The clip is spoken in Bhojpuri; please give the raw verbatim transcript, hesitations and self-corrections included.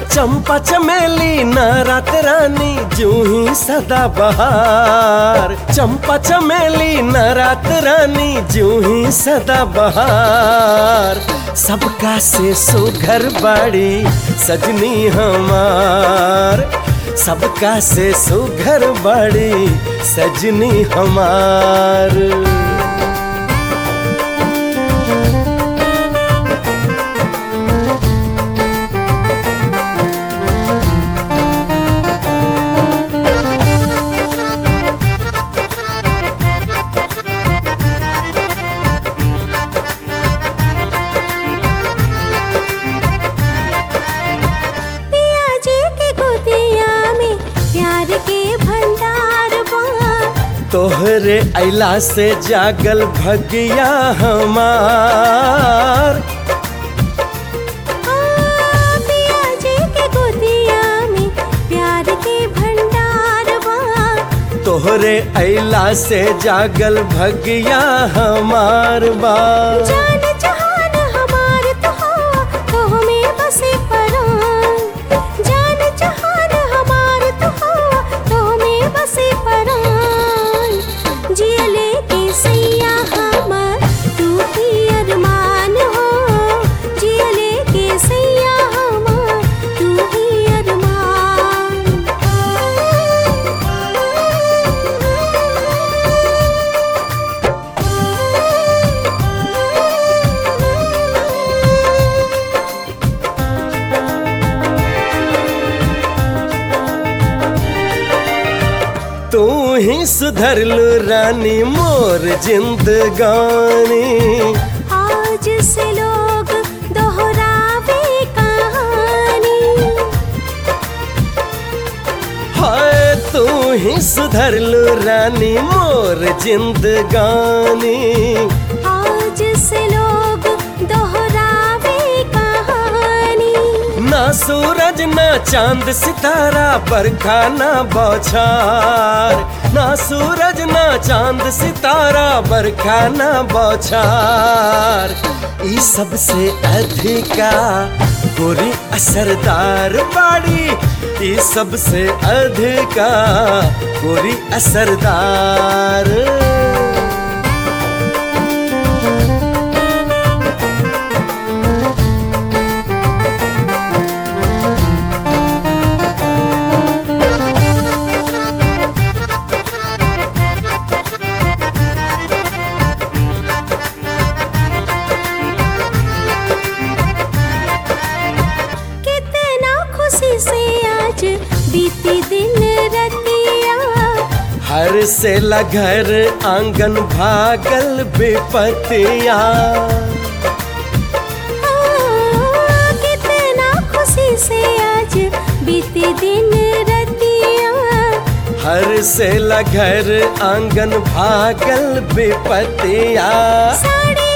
चंपा चमेली न रात रानी जूही सदा बहार। चंपा चमेली न रात रानी जूही सदा बहार। सबका से सुघर बाड़ी सजनी हमार। सबका से सुघर बाड़ी सजनी हमार। तोहरे अइला से जागल भगिया हमार। पिया जी के गोदिया में प्यार के भंडार बा। तोहरे अइला से जागल भगिया हमार बा। जान जहान हमार तो हो तो हमें बसे परान। जान जहान हमार तो हो तो हमें बसे परान। जियले के सैया हमार तू ही अरमान हो। जियले के सैया हमार तू ही अरमान। तू ही सुधरलू रानी मोर जिंदगानी। आज से लोग दोहरावे कहानी। हाय तू ही सुधरलू रानी मोर जिंदगानी। आज से लोग दोहरावे कहानी। ना सूरज ना चांद सितारा बरखा ना बौछार। ना सूरज ना चांद सितारा बरखा ना बौछार। ई सबसे अधिका गोरी असरदार बाड़ी। ई सबसे अधिका गोरी असरदार। बीती दिन रतिया हर से घर आंगन भागल बेपतिया। कितना खुशी से आज बीती दिन रतिया। हर से घर आंगन भागल बेपतिया। साड़ी